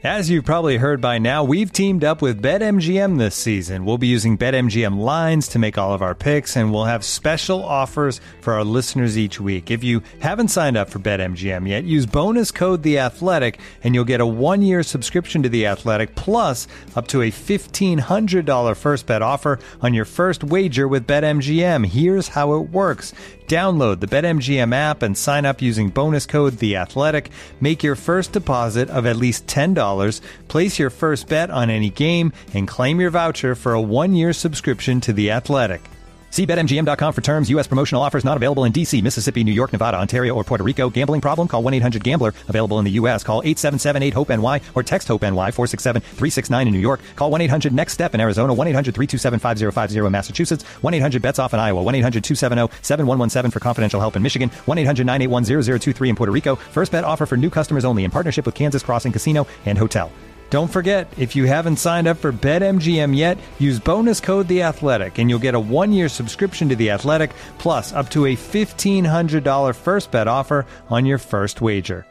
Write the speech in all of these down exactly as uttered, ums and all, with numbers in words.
As you've probably heard by now, we've teamed up with BetMGM this season. We'll be using BetMGM lines to make all of our picks, and we'll have special offers for our listeners each week. If you haven't signed up for BetMGM yet, use bonus code The Athletic, and you'll get a one-year subscription to The Athletic, plus up to a fifteen hundred dollars first bet offer on your first wager with BetMGM. Here's how it works. Download the BetMGM app and sign up using bonus code The Athletic. Make your first deposit of at least ten dollars. Place your first bet on any game and claim your voucher for a one-year subscription to The Athletic. See Bet M G M dot com for terms. U S promotional offers not available in D C, Mississippi, New York, Nevada, Ontario, or Puerto Rico. Gambling problem? Call one eight hundred gambler. Available in the U S. Call eight seven seven eight hope N Y or text HOPE-NY four six seven three six nine in New York. Call one eight hundred next step in Arizona. one eight hundred three two seven five zero five zero in Massachusetts. one eight hundred bets off in Iowa. one eight hundred two seven zero seven one one seven for confidential help in Michigan. one eight hundred nine eight one zero zero two three in Puerto Rico. First bet offer for new customers only in partnership with Kansas Crossing Casino and Hotel. Don't forget, if you haven't signed up for BetMGM yet, use bonus code The Athletic, and you'll get a one-year subscription to The Athletic, plus up to a fifteen hundred dollars first bet offer on your first wager.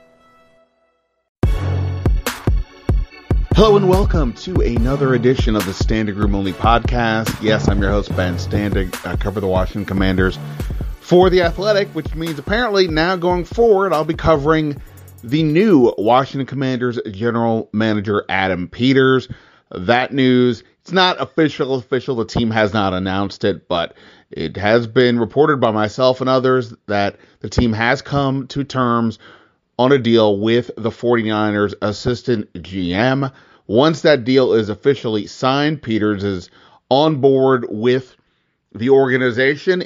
Hello and welcome to another edition of the Standig Room Only podcast. Yes, I'm your host, Ben Standig. I cover the Washington Commanders for The Athletic, which means apparently now going forward, I'll be covering the new Washington Commanders general manager, Adam Peters. That news, it's not official, official. The team has not announced it, but it has been reported by myself and others that the team has come to terms on a deal with the 49ers assistant G M. Once that deal is officially signed, Peters is on board with the organization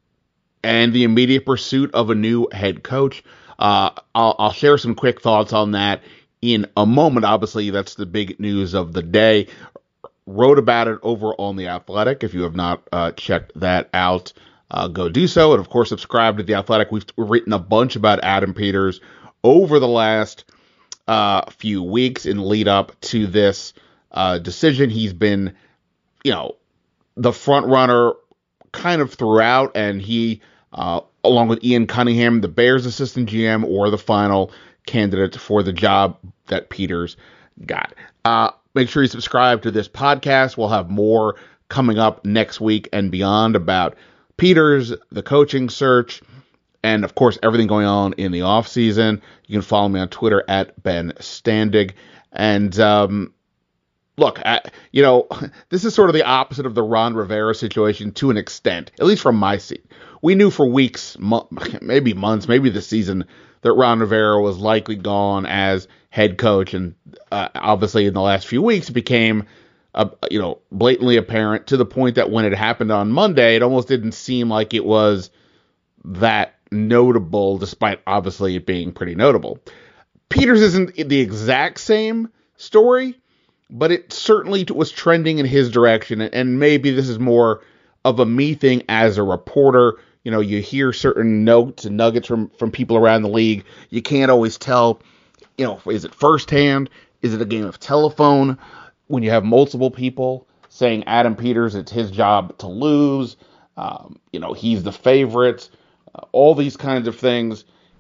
and the immediate pursuit of a new head coach. Uh, I'll, I'll share some quick thoughts on that in a moment. Obviously, that's the big news of the day. Wrote about it over on The Athletic. If you have not uh, checked that out, uh, go do so. And, of course, subscribe to The Athletic. We've written a bunch about Adam Peters over the last uh, few weeks in lead up to this uh, decision. He's been, you know, the front runner kind of throughout, and he uh, along with Ian Cunningham, the Bears assistant G M, or the final candidate for the job that Peters got. Uh, make sure you subscribe to this podcast. We'll have more coming up next week and beyond about Peters, the coaching search, and, of course, everything going on in the offseason. You can follow me on Twitter at Ben Standig. And, um, look, I, you know, this is sort of the opposite of the Ron Rivera situation to an extent, at least from my seat. We knew for weeks, mo- maybe months, maybe this season, that Ron Rivera was likely gone as head coach. And uh, obviously in the last few weeks, it became, uh, you know, blatantly apparent to the point that when it happened on Monday, it almost didn't seem like it was that notable, despite obviously it being pretty notable. Peters isn't the exact same story, but it certainly was trending in his direction. And maybe this is more of a me thing as a reporter. You know, you hear certain notes and nuggets from, from people around the league. You can't always tell, you know, is it firsthand? Is it a game of telephone? When you have multiple people saying Adam Peters, it's his job to lose. Um, you know, he's the favorite. Uh, all these kinds of things.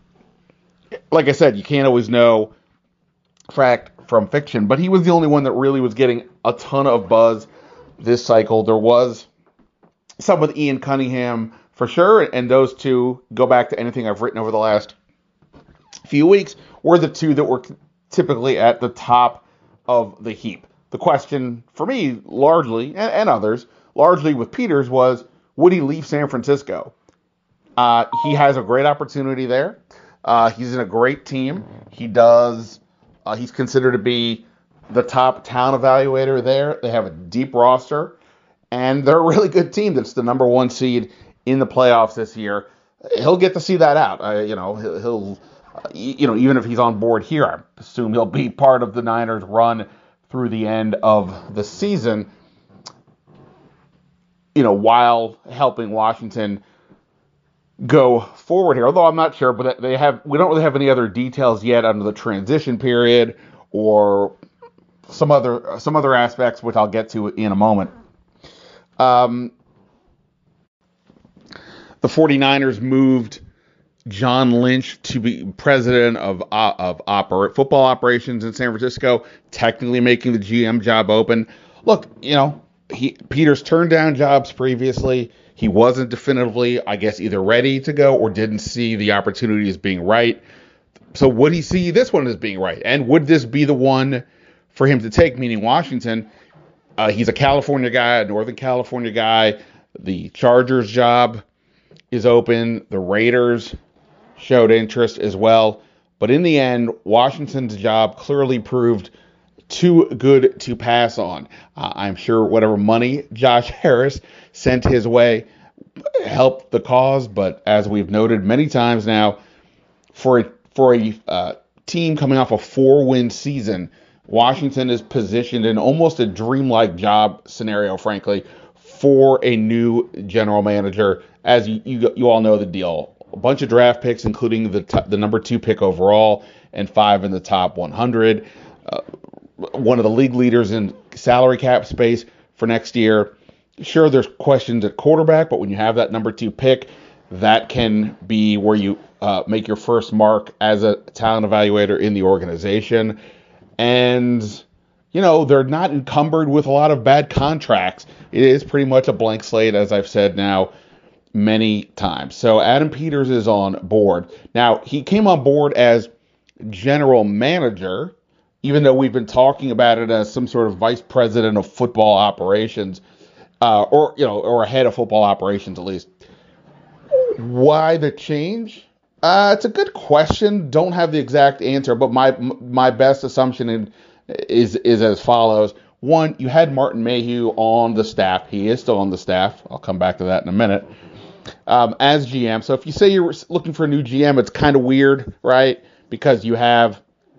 Like I said, you can't always know fact from fiction, but he was the only one that really was getting a ton of buzz this cycle. There was some with Ian Cunningham for sure, and those two, go back to anything I've written over the last few weeks, were the two that were typically at the top of the heap. The question for me, largely, and, and others, largely with Peters, was, would he leave San Francisco? Uh, he has a great opportunity there. Uh, he's in a great team. He does, uh, he's considered to be the top talent evaluator there. They have a deep roster, and they're a really good team that's the number one seed in the playoffs this year. He'll get to see that out. Uh, you know, he'll, he'll uh, you know, even if he's on board here, I assume he'll be part of the Niners' run through the end of the season, you know, while helping Washington go forward here. Although I'm not sure, but they have, we don't really have any other details yet under the transition period or some other some other aspects, which I'll get to in a moment. Um, the 49ers moved John Lynch to be president of uh, of opera, football operations in San Francisco, technically making the G M job open. Look, you know, he Peters turned down jobs previously. He wasn't definitively, I guess, either ready to go or didn't see the opportunity as being right. So would he see this one as being right? And would this be the one for him to take, meaning Washington? Uh, he's a California guy, a Northern California guy. The Chargers job is open. The Raiders showed interest as well. But in the end, Washington's job clearly proved too good to pass on. Uh, I'm sure whatever money Josh Harris sent his way helped the cause. But as we've noted many times now, for a, for a uh, team coming off a four-win season, Washington is positioned in almost a dreamlike job scenario, frankly, for a new general manager. As you, you, you all know the deal. A bunch of draft picks, including the t- the number two pick overall and five in the top one hundred. Uh, one of the league leaders in salary cap space for next year. Sure, there's questions at quarterback, but when you have that number two pick, that can be where you uh, make your first mark as a talent evaluator in the organization. And, you know, they're not encumbered with a lot of bad contracts. It is pretty much a blank slate, as I've said now many times. So Adam Peters is on board. Now, he came on board as general manager, even though we've been talking about it as some sort of vice president of football operations, uh, or, you know, or a head of football operations at least. Why the change? Uh, it's a good question. Don't have the exact answer, but my my best assumption in, is is as follows. One, you had Martin Mayhew on the staff. He is still on the staff. I'll come back to that in a minute. Um, as G M. So if you say you're looking for a new G M, it's kind of weird, right? Because you have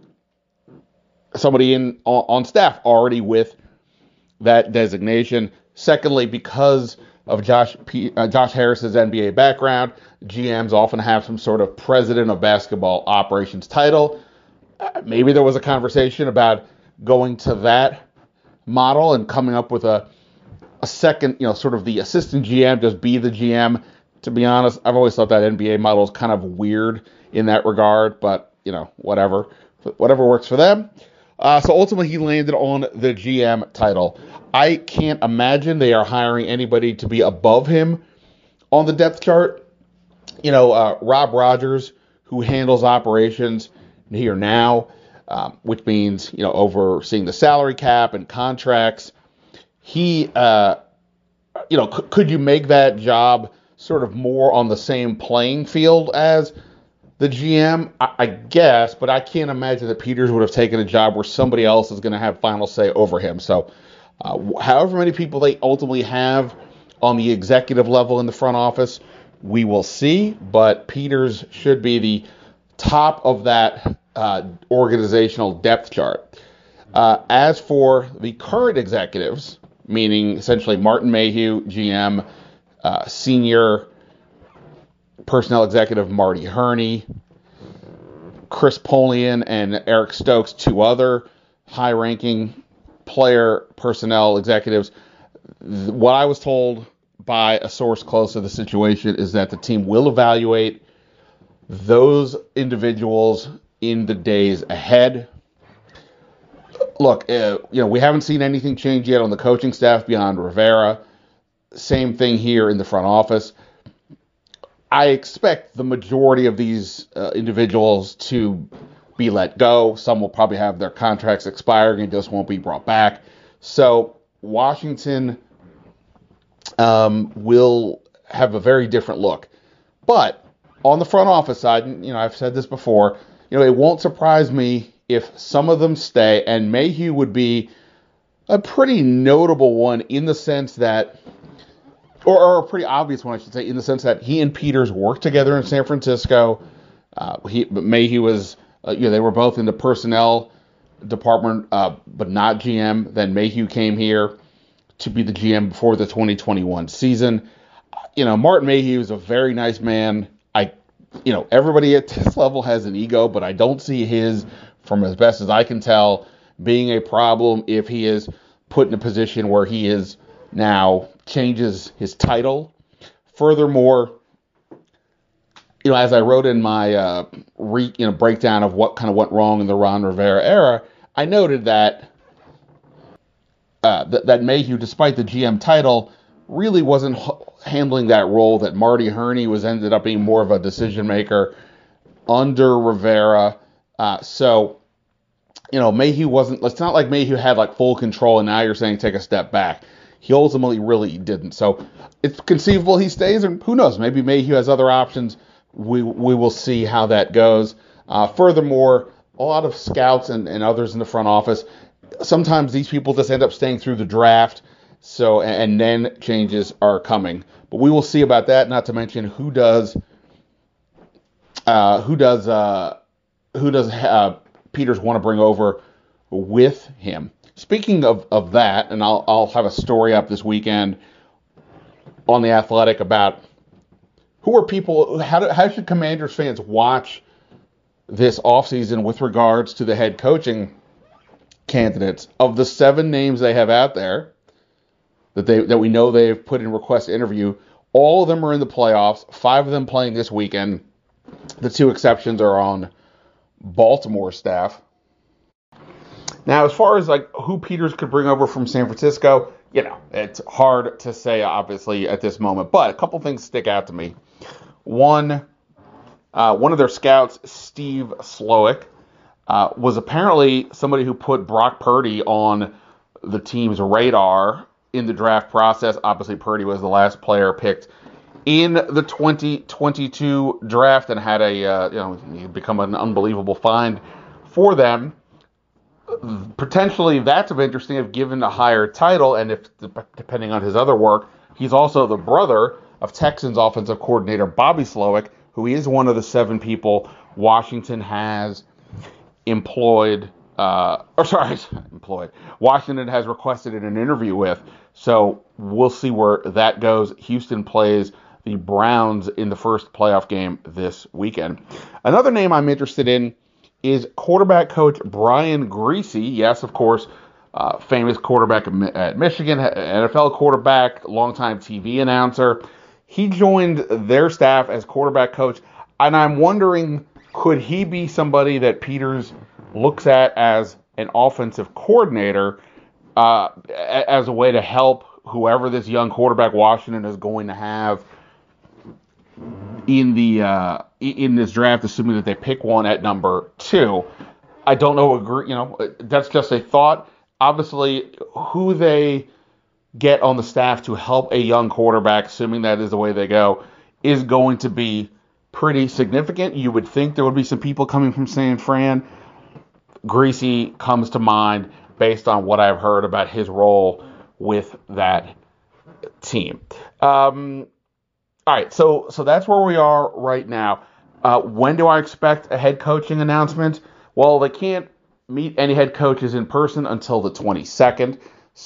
somebody in on, on staff already with that designation. Secondly, because of Josh P, uh, Josh Harris's N B A background, G Ms often have some sort of president of basketball operations title. Uh, maybe there was a conversation about going to that model and coming up with a a second, you know, sort of the assistant G M, just be the G M. To be honest, I've always thought that N B A model is kind of weird in that regard, but, you know, whatever. Whatever works for them. Uh, so ultimately, he landed on the G M title. I can't imagine they are hiring anybody to be above him on the depth chart. You know, uh, Rob Rogers, who handles operations here now, um, which means, you know, overseeing the salary cap and contracts. He, uh, you know, c- could you make that job sort of more on the same playing field as the G M? I, I guess, but I can't imagine that Peters would have taken a job where somebody else is going to have final say over him. So, uh, however many people they ultimately have on the executive level in the front office, we will see. But Peters should be the top of that uh, organizational depth chart. Uh, as for the current executives, meaning essentially Martin Mayhew, G M, uh, senior personnel executive Marty Herney, Chris Polian, and Eric Stokes, two other high-ranking player personnel executives. What I was told by a source close to the situation is that the team will evaluate those individuals in the days ahead. Look, uh, you know, we haven't seen anything change yet on the coaching staff beyond Rivera. Same thing here in the front office. I expect the majority of these uh, individuals to be let go. Some will probably have their contracts expiring and just won't be brought back. So Washington um, will have a very different look. But on the front office side, you know, I've said this before, you know, it won't surprise me if some of them stay, and Mayhew would be a pretty notable one in the sense that, or, or a pretty obvious one, I should say, in the sense that he and Peters worked together in San Francisco. Uh, he, Mayhew was, uh, you know, they were both in the personnel department, uh, but not G M. Then Mayhew came here to be the G M before the twenty twenty-one season. You know, Martin Mayhew is a very nice man. I, you know, everybody at this level has an ego, but I don't see his, from as best as I can tell, being a problem if he is put in a position where he is now changes his title. Furthermore, you know, as I wrote in my uh, re, you know breakdown of what kind of went wrong in the Ron Rivera era, I noted that uh, th- that Mayhew, despite the G M title, really wasn't h- handling that role. That Marty Herney was ended up being more of a decision maker under Rivera. Uh, so, you know, Mayhew wasn't. It's not like Mayhew had like full control, and now you're saying take a step back. He ultimately really didn't. So it's conceivable he stays, and who knows? Maybe Mayhew has other options. We we will see how that goes. Uh, furthermore, a lot of scouts and, and others in the front office, sometimes these people just end up staying through the draft. So and, and then changes are coming. But we will see about that. Not to mention who does uh, who does uh, who does uh, Peters want to bring over with him. Speaking of, of that, and I'll I'll have a story up this weekend on The Athletic about who are people, how do, how should Commanders fans watch this offseason with regards to the head coaching candidates. Of the seven names they have out there that they that we know they've put in request to interview, all of them are in the playoffs, five of them playing this weekend. The two exceptions are on Baltimore staff. Now, as far as like who Peters could bring over from San Francisco, you know, it's hard to say, obviously, at this moment. But a couple things stick out to me. One, uh, one of their scouts, Steve Slowick, uh, was apparently somebody who put Brock Purdy on the team's radar in the draft process. Obviously, Purdy was the last player picked in the twenty twenty-two draft and had a, uh, you know, become an unbelievable find for them. Potentially, that's of interest if given a higher title, and if depending on his other work, he's also the brother of Texans offensive coordinator Bobby Slowick, who is one of the seven people Washington has employed, uh, or sorry, employed. Washington has requested an interview with. So we'll see where that goes. Houston plays the Browns in the first playoff game this weekend. Another name I'm interested in is quarterback coach Brian Griese. Yes, of course, uh, famous quarterback at Michigan, N F L quarterback, longtime T V announcer. He joined their staff as quarterback coach, and I'm wondering, could he be somebody that Peters looks at as an offensive coordinator uh, as a way to help whoever this young quarterback Washington is going to have in the uh, in this draft, assuming that they pick one at number two. I don't know, you know, that's just a thought. Obviously, who they get on the staff to help a young quarterback, assuming that is the way they go, is going to be pretty significant. You would think there would be some people coming from San Fran. Griese comes to mind based on what I've heard about his role with that team. Um, all right, so so that's where we are right now. Uh, when do I expect a head coaching announcement? Well, they can't meet any head coaches in person until the twenty-second,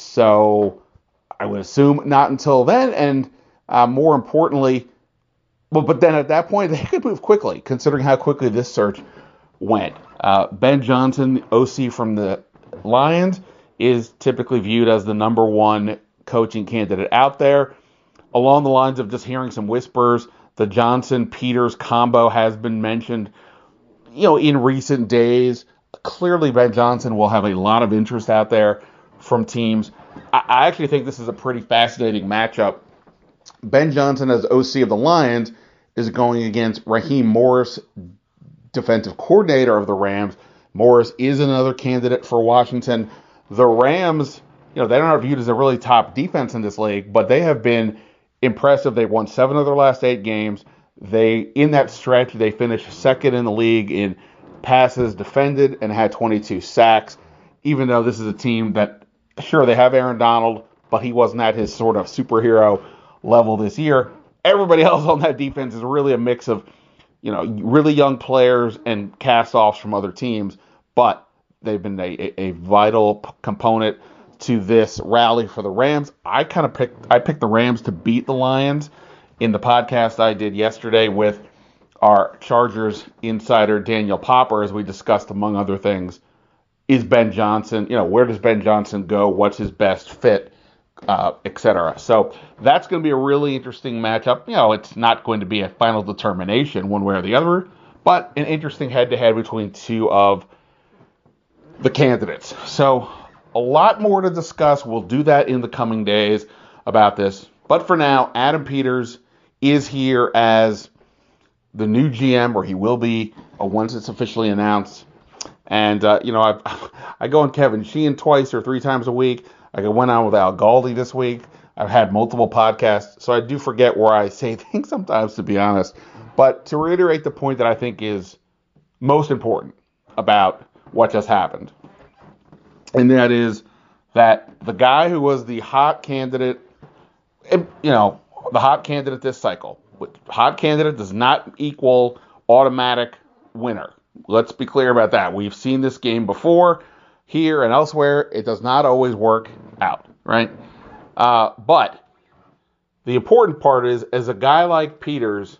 so I would assume not until then. And uh, more importantly, well, but then at that point, they could move quickly, considering how quickly this search went. Uh, Ben Johnson, O C from the Lions, is typically viewed as the number one coaching candidate out there. Along the lines of just hearing some whispers, the Johnson-Peters combo has been mentioned, you know, in recent days. Clearly, Ben Johnson will have a lot of interest out there from teams. I, I actually think this is a pretty fascinating matchup. Ben Johnson, as O C of the Lions, is going against Raheem Morris, defensive coordinator of the Rams. Morris is another candidate for Washington. The Rams, you know, they're not viewed as a really top defense in this league, but they have been impressive. They've won seven of their last eight games. They, in that stretch, they finished second in the league in passes defended and had twenty-two sacks, even though this is a team that, sure, they have Aaron Donald, but he wasn't at his sort of superhero level this year. Everybody else on that defense is really a mix of, you know, really young players and cast-offs from other teams, but they've been a, a, a vital p- component to this rally for the Rams. I kind of picked I picked the Rams to beat the Lions in the podcast I did yesterday with our Chargers insider Daniel Popper, as we discussed, among other things, is Ben Johnson, you know, where does Ben Johnson go? What's his best fit uh, et cetera. So that's going to be a really interesting matchup. You know, it's not going to be a final determination one way or the other, but an interesting head-to-head between two of the candidates. So a lot more to discuss. We'll do that in the coming days about this. But for now, Adam Peters is here as the new G M, or he will be uh, once it's officially announced. And, uh, you know, I I go on Kevin Sheehan twice or three times a week. I went on with Al Galdi this week. I've had multiple podcasts, so I do forget where I say things sometimes, to be honest. But to reiterate the point that I think is most important about what just happened, and that is that the guy who was the hot candidate, you know, the hot candidate this cycle, hot candidate does not equal automatic winner. Let's be clear about that. We've seen this game before here and elsewhere. It does not always work out, right? Uh, but the important part is, as a guy like Peters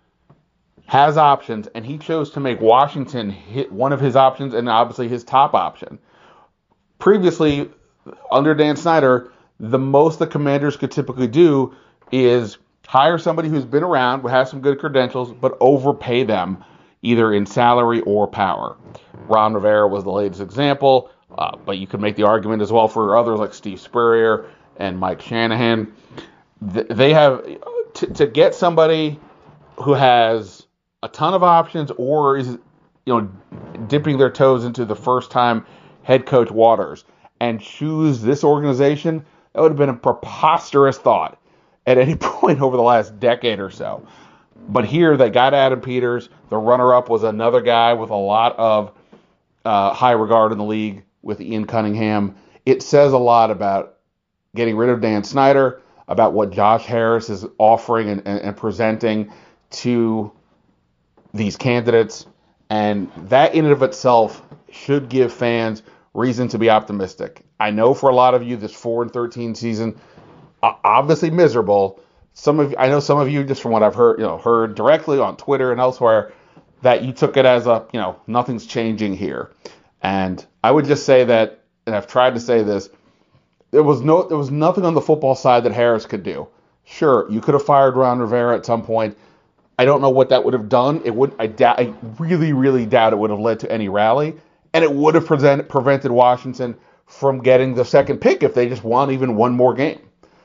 has options, and he chose to make Washington hit one of his options and obviously his top option. Previously, under Dan Snyder, the most the Commanders could typically do is hire somebody who's been around, who has some good credentials, but overpay them either in salary or power. Ron Rivera was the latest example, uh, but you could make the argument as well for others like Steve Spurrier and Mike Shanahan. Th- they have, t- to get somebody who has a ton of options or is, you know, dipping their toes into the first time head coach waters and choose this organization, that would have been a preposterous thought at any point over the last decade or so. But here they got Adam Peters. The runner-up was another guy with a lot of uh, high regard in the league with Ian Cunningham. It says a lot about getting rid of Dan Snyder, about what Josh Harris is offering and, and, and presenting to these candidates. And that in and of itself should give fans reason to be optimistic. I know for a lot of you, this four and thirteen season, uh, obviously miserable. Some of I know some of you, just from what I've heard, you know, heard directly on Twitter and elsewhere, that you took it as a, you know, nothing's changing here. And I would just say that, and I've tried to say this, there was no, there was nothing on the football side that Harris could do. Sure, you could have fired Ron Rivera at some point. I don't know what that would have done. It would, I doubt, I really, really doubt it would have led to any rally, and it would have present, prevented Washington from getting the second pick if they just won even one more game.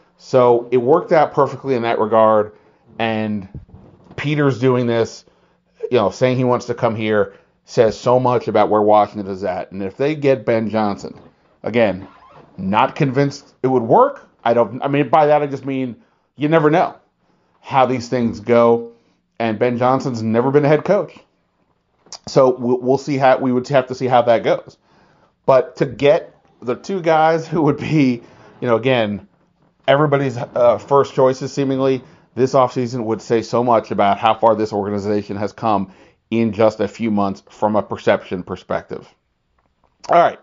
So it worked out perfectly in that regard, and Peters doing this, you know, saying he wants to come here, says so much about where Washington is at. And if they get Ben Johnson, again, not convinced it would work. I don't. I mean, by that I just mean you never know how these things go. And Ben Johnson's never been a head coach, so we'll, we'll see how we would have to see how that goes. But to get the two guys who would be, you know, again, everybody's uh, first choices seemingly this offseason would say so much about how far this organization has come in just a few months from a perception perspective. All right.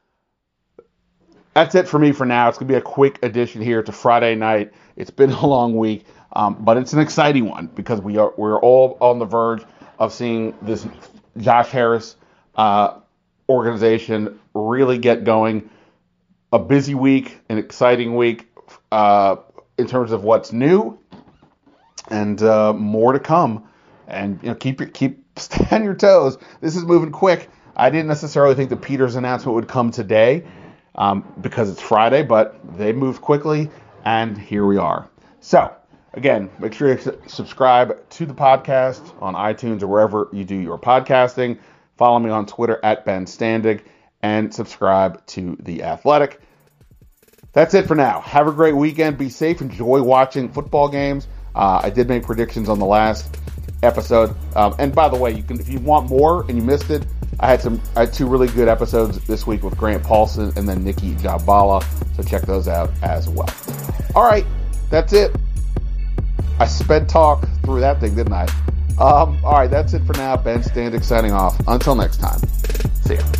That's it for me for now. It's going to be a quick addition here to Friday night. It's been a long week, um, but it's an exciting one because we are, we're all on the verge of seeing this Josh Harris uh, organization really get going. A busy week, an exciting week uh, in terms of what's new, and uh, more to come. And you know, keep your keep stay on your toes. This is moving quick. I didn't necessarily think the Peters announcement would come today um, because it's Friday, but they moved quickly, and here we are. So again, make sure you subscribe to the podcast on iTunes or wherever you do your podcasting. Follow me on Twitter at Ben Standig, and subscribe to The Athletic. That's it for now. Have a great weekend. Be safe. Enjoy watching football games. Uh, I did make predictions on the last episode. Um, and by the way, you can, if you want more and you missed it, I had some, I had two really good episodes this week with Grant Paulson and then Nikki Jabala. So check those out as well. All right. That's it. I sped talk through that thing, didn't I? Um, all right. That's it for now. Ben Standig signing off. Until next time. See ya.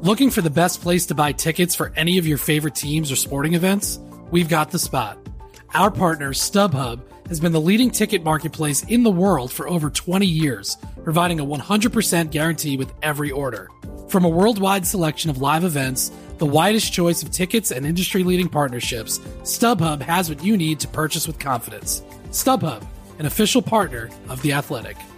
Looking for the best place to buy tickets for any of your favorite teams or sporting events? We've got the spot. Our partner, StubHub, has been the leading ticket marketplace in the world for over twenty years, providing a one hundred percent guarantee with every order. From a worldwide selection of live events, the widest choice of tickets, and industry-leading partnerships, StubHub has what you need to purchase with confidence. StubHub, an official partner of The Athletic.